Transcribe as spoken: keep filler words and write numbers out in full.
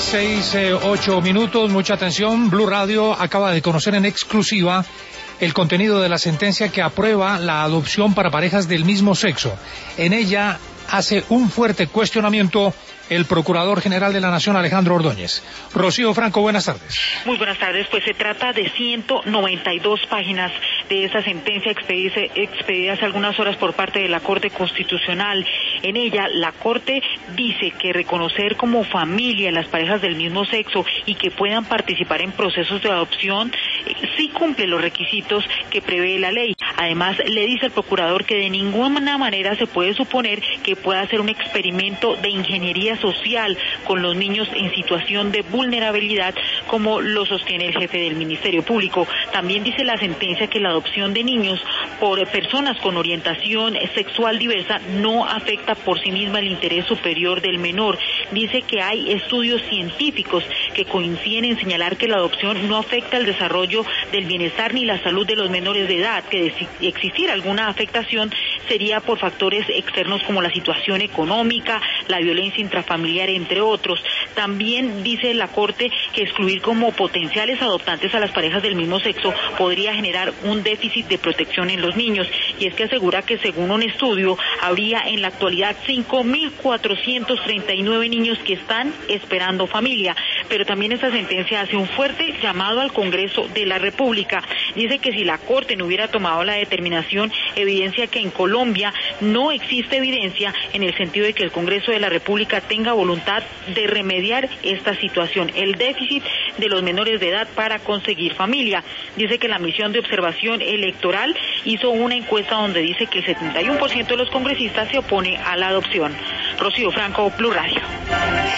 seis, eh, ocho minutos, mucha atención. Blue Radio acaba de conocer en exclusiva el contenido de la sentencia que aprueba la adopción para parejas del mismo sexo. En ella hace un fuerte cuestionamiento el Procurador General de la Nación, Alejandro Ordóñez. Rocío Franco, buenas tardes. Muy buenas tardes. Pues se trata de ciento noventa y dos páginas de esa sentencia expedida, expedida hace algunas horas por parte de la Corte Constitucional. En ella, la Corte dice que reconocer como familia las parejas del mismo sexo y que puedan participar en procesos de adopción eh, sí cumple los requisitos que prevé la ley. Además, le dice al Procurador que de ninguna manera se puede suponer que pueda ser un experimento de ingeniería social con los niños en situación de vulnerabilidad, como lo sostiene el jefe del Ministerio Público. También dice la sentencia que la adopción de niños por personas con orientación sexual diversa no afecta por sí misma el interés superior del menor. Dice que hay estudios científicos que coinciden en señalar que la adopción no afecta el desarrollo del bienestar ni la salud de los menores de edad, que de existir alguna afectación sería por factores externos como la situación económica, la violencia intrafamiliar, entre otros. También dice la Corte que excluir como potenciales adoptantes a las parejas del mismo sexo podría generar un déficit de protección en los niños, y es que asegura que según un estudio habría en la actualidad cinco mil cuatrocientos treinta y nueve niños que están esperando familia. Pero también esta sentencia hace un fuerte llamado al Congreso de la República. Dice que si la Corte no hubiera tomado la determinación, evidencia que en Colombia no existe evidencia en el sentido de que el Congreso de la República tenga voluntad de remediar esta situación, el déficit de los menores de edad para conseguir familia. Dice que la misión de observación electoral hizo una encuesta donde dice que el setenta y uno por ciento de los congresistas se opone a la adopción. Rocío Franco, Blue Radio.